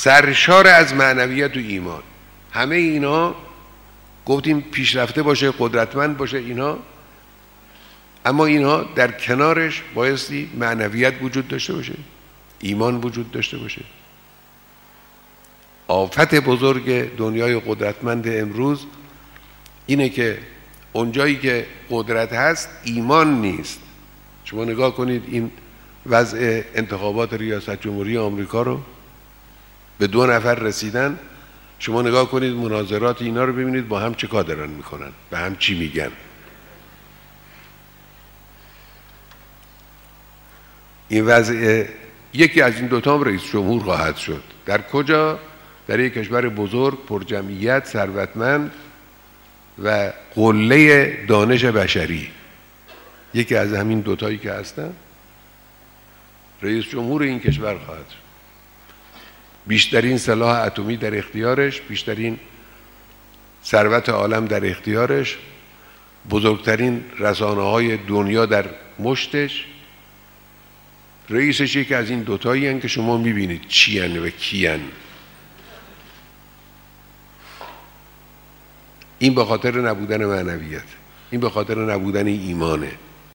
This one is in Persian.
سرشار از معنویت و ایمان. همه اینا گفتیم پیشرفته باشه، قدرتمند باشه اینا، اما اینا در کنارش بایستی معنویت وجود داشته باشه، ایمان وجود داشته باشه. آفت بزرگ دنیای قدرتمند امروز اینه که اونجایی که قدرت هست ایمان نیست. شما نگاه کنید این وضع انتخابات ریاست جمهوری آمریکا رو، به 2 نفر رسیدن، شما نگاه کنید مناظرات اینا رو ببینید با هم چه کار دارن میکنن، به هم چی میگن. این وضع یکی از این دوتا هم رئیس جمهور خواهد شد. در کجا؟ در یک کشور بزرگ، پرجمعیت، ثروتمند و قله دانش بشری. یکی از همین دوتایی که هستن رئیس جمهور این کشور خواهد شد. بیشترین سلاح اتمی در اختیارش، بیشترین ثروت عالم در اختیارش، بزرگترین رسانه‌های دنیا در مشتش. رئیسش یکی از این دوتایی هستند که شما میبینید چی هستند و کی هستند. این به خاطر نبودن معنویت، این به خاطر نبودن ایمانه.